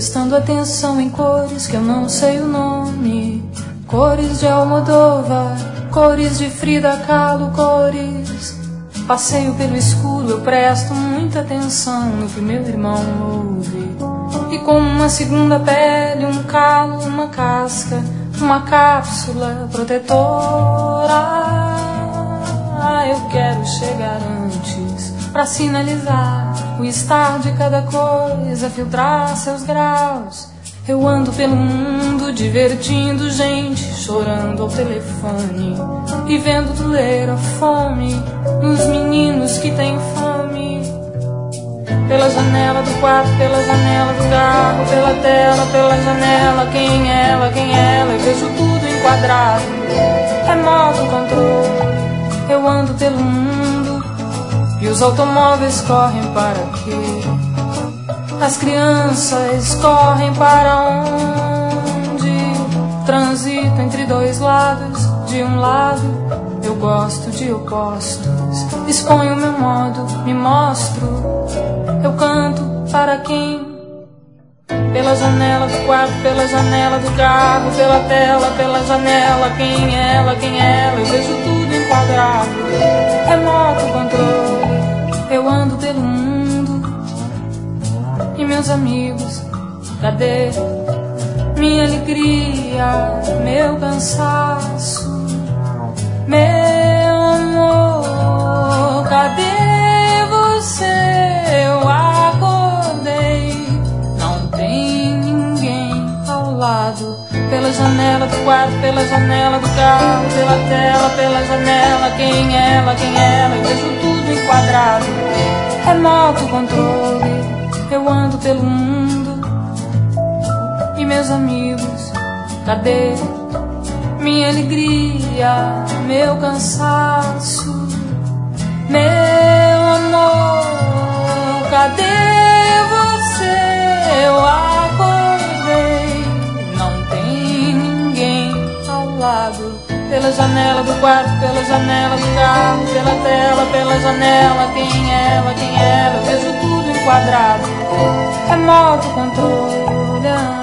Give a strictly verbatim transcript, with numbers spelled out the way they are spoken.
prestando atenção em cores que eu não sei o nome. Cores de Almodóvar, cores de Frida Kahlo, cores. Passeio pelo escuro, eu presto muita atenção no que meu irmão ouve. E como uma segunda pele, um calo, uma casca, uma cápsula protetora, eu quero chegar antes pra sinalizar o estar de cada coisa, filtrar seus graus. Eu ando pelo mundo divertindo gente, chorando ao telefone e vendo doer a fome nos meninos que têm fome. Pela janela do quarto, pela janela do carro, pela tela, pela janela, quem é ela, quem é ela, eu vejo tudo enquadrado, remoto controle. Eu ando pelo mundo e os automóveis correm para quê? As crianças correm para onde? Transito entre dois lados. De um lado eu gosto de opostos, exponho meu modo, me mostro. Eu canto para quem? Pela janela do quarto, pela janela do carro, pela tela, pela janela, quem é ela, quem é ela, eu vejo tudo enquadrado, remoto controle. Eu ando pelo mundo e meus amigos, cadê minha alegria, meu cansaço, meu amor, cadê você? Eu acordei, não tem ninguém ao lado. Pela janela do quarto, pela janela do carro, pela tela, pela janela, quem é ela, quem é ela, eu vejo tudo enquadrado, remoto controle. Eu ando pelo mundo e meus amigos, cadê minha alegria, meu cansaço, meu amor, cadê você? Eu acordei, não tem ninguém ao lado. Pela janela do quarto, pela janela do carro, pela tela, pela janela, quem é ela, quem é ela, eu vejo tudo enquadrado, remoto controle.